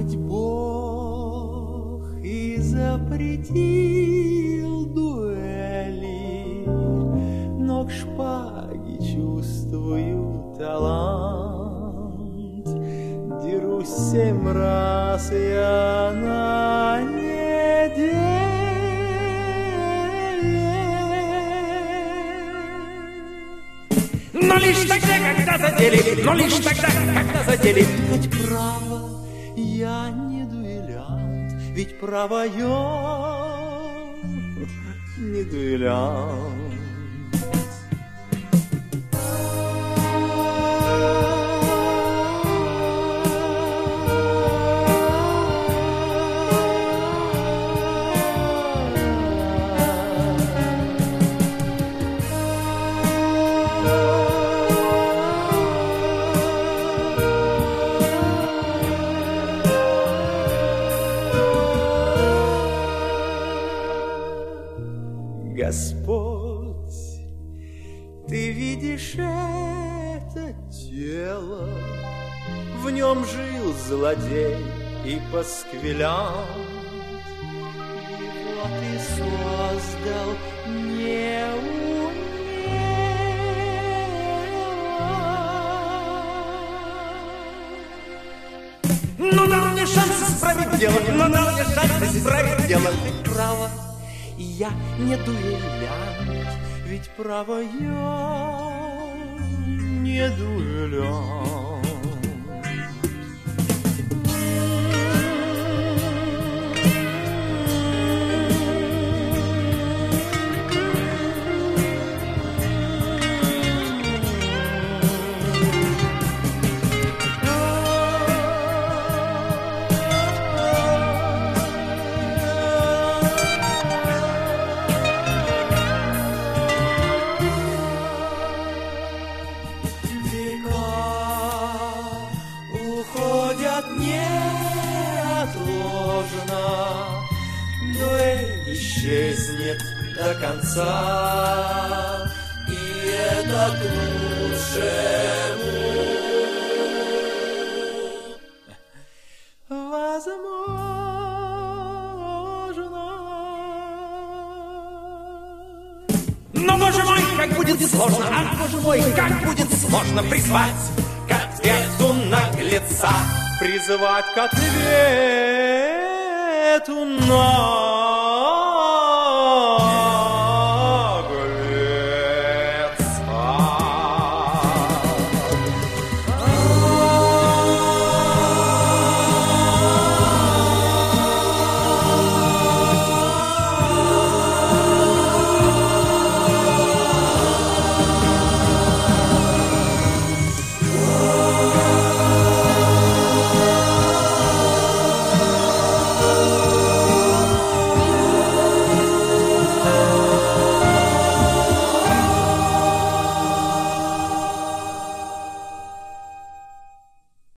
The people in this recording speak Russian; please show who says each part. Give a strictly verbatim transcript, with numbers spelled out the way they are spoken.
Speaker 1: быть, Бог и запретил дуэли, но к шпаге чувствую талант. Дерусь семь раз я на неделе,
Speaker 2: но лишь тогда, когда задели, но лишь тогда, когда задели.
Speaker 1: Хоть право я не дуэлянт, ведь право я не дуэлянт. Господь, ты видишь это тело, в нем жил злодей и пасквилянт. Его ты создал неумело.
Speaker 2: Но дал мне шанс исправить дело, но дал мне шанс исправить дело.
Speaker 1: Право, я не дуэлянт, ведь право я не дуэлянт. Дуэль исчезнет до конца, и это к лучшему. Возможно.
Speaker 2: Но, боже мой, как будет сложно, а, боже мой, как будет сложно призвать к ответу наглеца.
Speaker 1: Призывать к ответу на